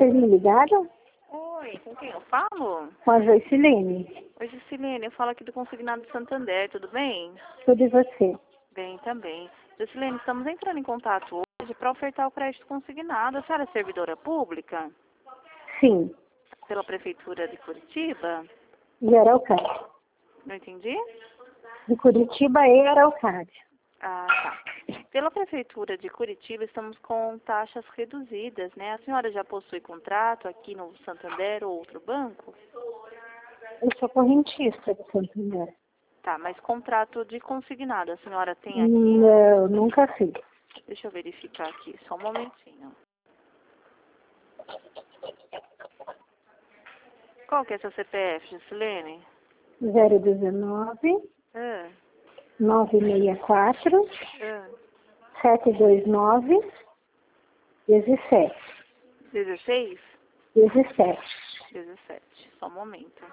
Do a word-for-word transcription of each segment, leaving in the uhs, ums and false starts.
Vocês me ligaram? Oi, com quem eu falo? Com a Joicilene. Oi, Joicilene, eu falo aqui do Consignado de Santander, tudo bem? Tudo e você? Bem, também. Joicilene, estamos entrando em contato hoje para ofertar o crédito consignado. A senhora é servidora pública? Sim. Pela Prefeitura de Curitiba? E Araucária. Não entendi? De Curitiba e Araucária. Ah, tá. Pela Prefeitura de Curitiba, estamos com taxas reduzidas, né? A senhora já possui contrato aqui no Santander ou outro banco? Eu sou correntista de Santander. Tá, mas contrato de consignado, a senhora tem aqui? Não, nunca fiz. Deixa eu verificar aqui, só um momentinho. Qual que é seu C P F, Joicilene? zero dezenove, Ah, nove seis quatro, ah. sete dois nove, dezessete. dezesseis? dezessete. dezessete, só um momento.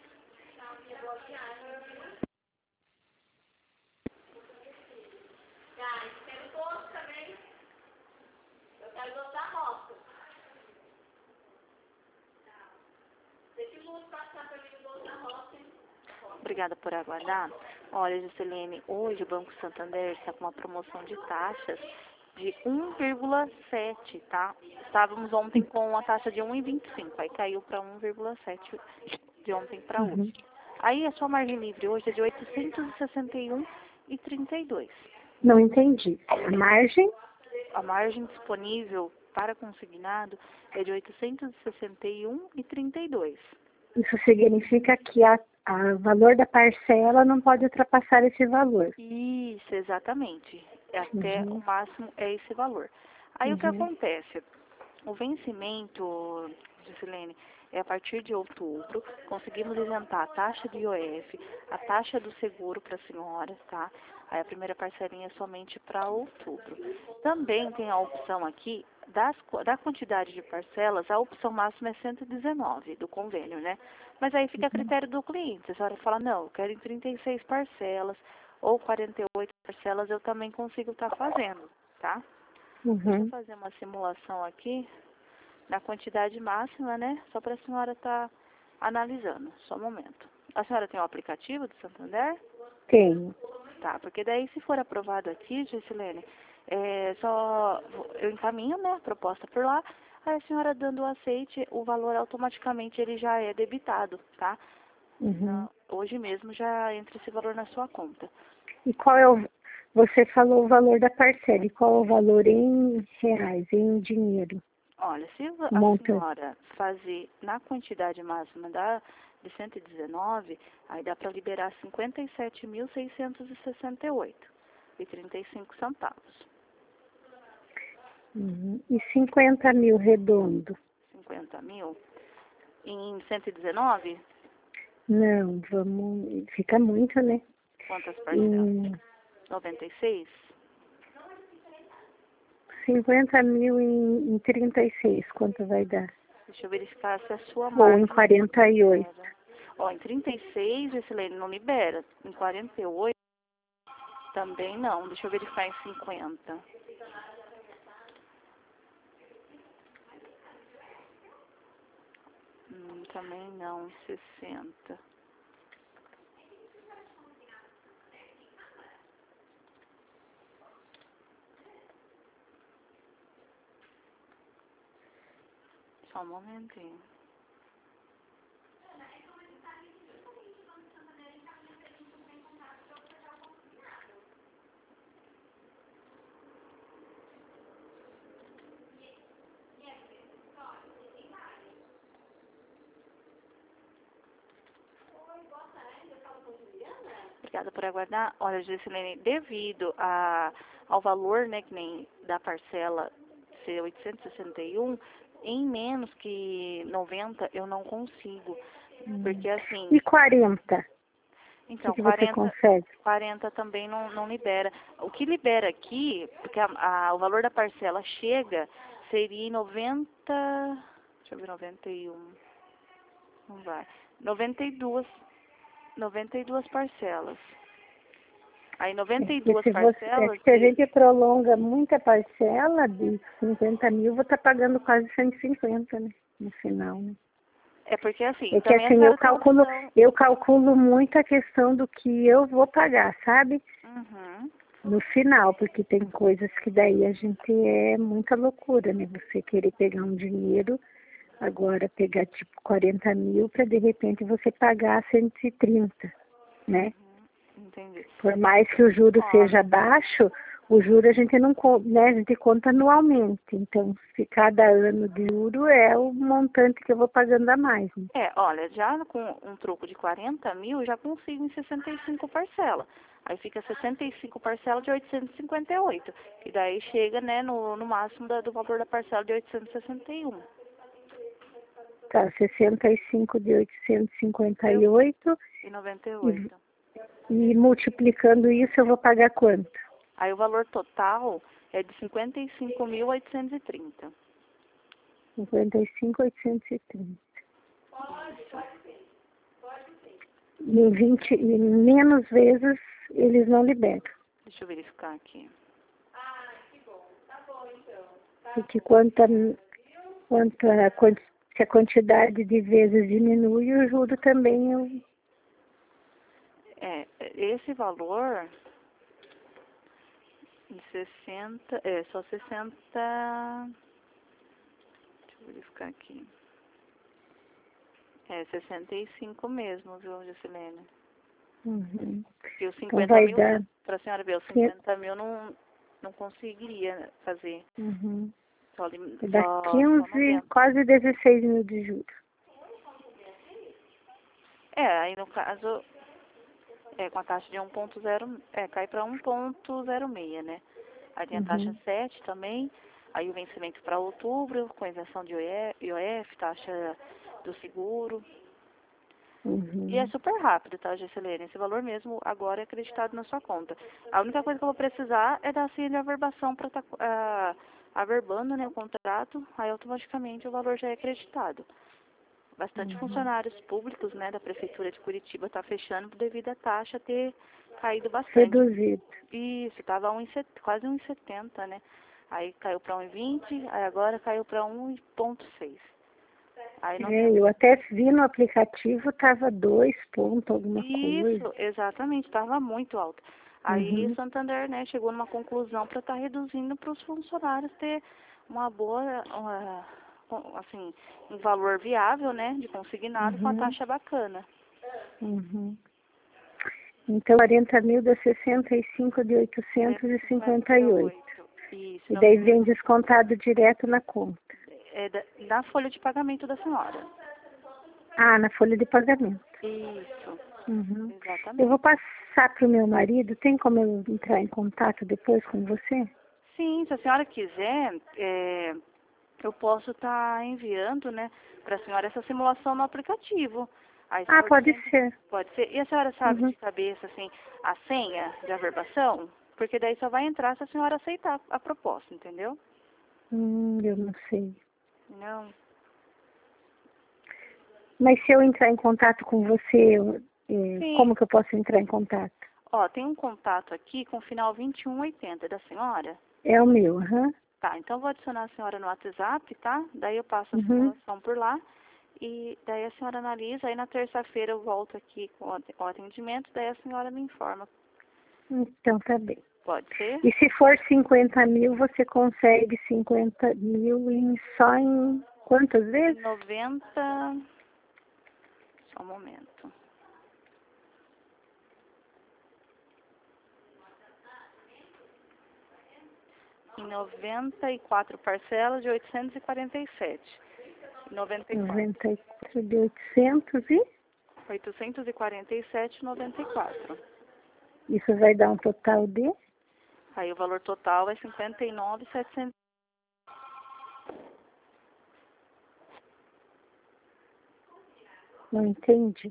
Obrigada por aguardar. Olha, Joicilene, hoje o Banco Santander está com uma promoção de taxas de um vírgula sete, tá? Estávamos ontem com a taxa de um vírgula vinte e cinco, aí caiu para um vírgula sete de ontem para Uhum. hoje. Aí a sua margem livre hoje é de oitocentos e sessenta e um reais e trinta e dois centavos. Não entendi. A margem? A margem disponível para consignado é de oitocentos e sessenta e um reais e trinta e dois centavos. Isso significa que a, a valor da parcela não pode ultrapassar esse valor. Isso, exatamente. Até Uhum. o máximo é esse valor. Aí o que Uhum. acontece? O vencimento, Joicilene, é a partir de outubro. Conseguimos isentar a taxa de I O F, a taxa do seguro para a senhora, tá? Aí a primeira parcelinha é somente para outubro. Também tem a opção aqui, das, da quantidade de parcelas, a opção máxima é cento e dezenove do convênio, né? Mas aí fica a critério do cliente. Se a senhora fala, não, eu quero em trinta e seis parcelas ou quarenta e oito parcelas, eu também consigo estar fazendo, tá? Deixa eu Uhum. fazer uma simulação aqui na quantidade máxima, né? Só para a senhora estar analisando. Só um momento. A senhora tem o aplicativo do Santander? Tenho. Tá, porque daí se for aprovado aqui, Joicilene, é só eu encaminho, né, a proposta por lá, aí a senhora dando o aceite, o valor automaticamente ele já é debitado, tá? Uhum. Na- hoje mesmo já entra esse valor na sua conta. E qual é o... Você falou o valor da parcela. E qual é o valor em reais, em dinheiro? Olha, se a Monta. senhora fazer na quantidade máxima da, de cento e dezenove, aí dá para liberar cinquenta e sete mil seiscentos e sessenta e oito reais e trinta e cinco centavos. Uhum. E cinquenta mil redondo? cinquenta mil em cento e dezenove? Não, vamos... Fica muito, né? Quantas parcelas? Em noventa e seis? cinquenta mil em, em trinta e seis, quanto vai dar? Deixa eu verificar se a sua Ou margem em quarenta e oito? libera. Ó, em trinta e seis, Joicilene, não libera. Em quarenta e oito, também não. Deixa eu verificar em cinquenta. Hum, também não. sessenta. Só um momentinho. Obrigada por aguardar. Olha, Joicilene, devido a, ao valor, né, que nem da parcela ser oitocentos e sessenta e um, em menos que noventa eu não consigo. Porque assim, E quarenta? O que, então, que você quarenta, consegue? quarenta também não, não libera. O que libera aqui, porque a, a, o valor da parcela chega, seria em noventa, deixa eu ver, noventa e um, não vai, noventa e duas, noventa e duas parcelas. Aí noventa e É, duas se, você, é, parcelas... se a de- gente prolonga muita parcela de cinquenta mil, vou estar pagando quase cento e cinquenta, né? No final, né? É porque assim, É que também a assim, eu senhora tem a calculo, opção... eu calculo muito a questão do que eu vou pagar, sabe? Uhum. No final, porque tem coisas que daí a gente é muita loucura, né? Você querer pegar um dinheiro, agora pegar tipo quarenta mil para de repente você pagar cento e trinta, né? Entendi. Por mais que o juro Olha, seja baixo, o juro a gente não co- né, a gente conta anualmente. Então, se cada ano de juro é o montante que eu vou pagando a mais, né? é, olha, já com um troco de quarenta mil, já consigo em sessenta e cinco parcelas. Aí fica sessenta e cinco parcelas de oitocentos e cinquenta e oito. E daí chega, né, no, no máximo da- do valor da parcela de oitocentos e sessenta e um. Tá, sessenta e cinco de oitocentos e cinquenta e oito E noventa e e, oito. e multiplicando isso eu vou pagar quanto? Aí o valor total é de cinquenta e cinco mil oitocentos e trinta. cinquenta e cinco mil oitocentos e trinta. E em vinte, e menos vezes eles não liberam. Deixa eu verificar aqui. Porque quanto a, quanto a, quant- se a quantidade de vezes diminui, o juro também eu, É, esse valor em sessenta, é só sessenta, deixa eu verificar aqui. É sessenta e cinco mesmo, viu, Juscelene? uhum. E os Então cinquenta vai mil, dar, para a senhora ver, os que- cinquenta mil não, não conseguiria fazer. uhum. Só, lim- Vai dar só, só quinze, noventa. quase dezesseis mil de juros. É, aí no caso, é com a taxa de um ponto zero, é, cai para um ponto zero seis, né? Aí tem a taxa Uhum. sete também, aí o vencimento para outubro, com isenção de I O F, taxa do seguro. E é Uhum. super rápido, tá, Gessilene? Esse valor mesmo agora é acreditado na sua conta. A única coisa que eu vou precisar é da senha de averbação para estar tá, averbando, né, o contrato, aí automaticamente o valor já é acreditado. Bastante Uhum. funcionários públicos, né, da Prefeitura de Curitiba tá fechando devido à taxa ter caído bastante. Reduzido. Isso, estava quase um e setenta, né? Aí caiu para um e vinte, aí agora caiu para um ponto seis. Aí não tem... É, eu até vi no aplicativo, tava dois pontos, alguma coisa. Isso, exatamente, estava muito alto. Aí o Uhum. Santander, né, chegou numa conclusão para estar reduzindo para os funcionários ter uma boa, uma, assim, um valor viável, né, de consignado com a Uhum. taxa bacana. Uhum. Então, quarenta mil dá sessenta e cinco de oitocentos e cinquenta e oito. Isso, E não, daí vem descontado direto na conta. é da, da folha de pagamento da senhora. Ah, na folha de pagamento. Isso, Uhum. Eu exatamente. vou passar para o meu marido. Tem como eu entrar em contato depois com você? Sim, se a senhora quiser, é, eu posso estar enviando, né, para a senhora essa simulação no aplicativo. Aí Ah, só pode de- ser. pode ser. E a senhora sabe Uhum. de cabeça, assim, a senha de averbação? Porque daí só vai entrar se a senhora aceitar a proposta, entendeu? Hum, eu não sei. Não. Mas se eu entrar em contato com você, eu, eh, Sim. como que eu posso entrar em contato? Ó, tem um contato aqui com o final vinte e um oitenta da senhora. É o meu, aham. Tá, então eu vou adicionar a senhora no WhatsApp, tá? Daí eu passo a Uhum. simulação por lá. E daí a senhora analisa, aí na terça-feira eu volto aqui com o atendimento, daí a senhora me informa. Então tá bem. Pode ser? E se for cinquenta mil, você consegue cinquenta mil em, só em quantas Em vezes? noventa... Só um momento. Em noventa e quatro parcelas de oitocentos e quarenta e sete. noventa e quatro. noventa e quatro de oitocentos e oitocentos e quarenta e sete e noventa e quatro. isso vai dar um total de? Aí o valor total é cinquenta e nove mil e setecentos. Não entendi.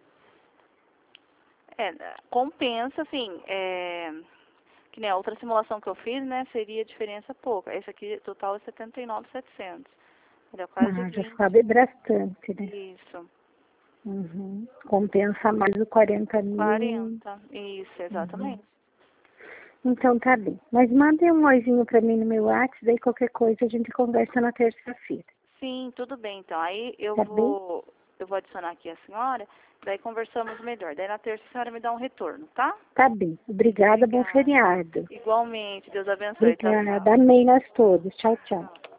É, compensa, assim, é, que nem a outra simulação que eu fiz, né, seria diferença pouca.Esse aqui, total, é setenta e nove mil e setecentos. Ele é quase Ah, já vinte. sabe bastante, né? Isso. Uhum. Compensa mais o quarenta mil. quarenta. Isso, Uhum. exatamente. Então tá bem. Mas mandem um oizinho pra mim no meu WhatsApp, daí qualquer coisa a gente conversa na terça-feira. Sim, tudo bem, então. Aí eu Tá vou, eu vou adicionar aqui a senhora, daí conversamos melhor. Daí na terça a senhora me dá um retorno, tá? Tá bem. Obrigada, bom Obrigada. feriado. Igualmente, Deus abençoe. Tchau, Obrigada. tchau. Amém nós todos. Tchau, tchau.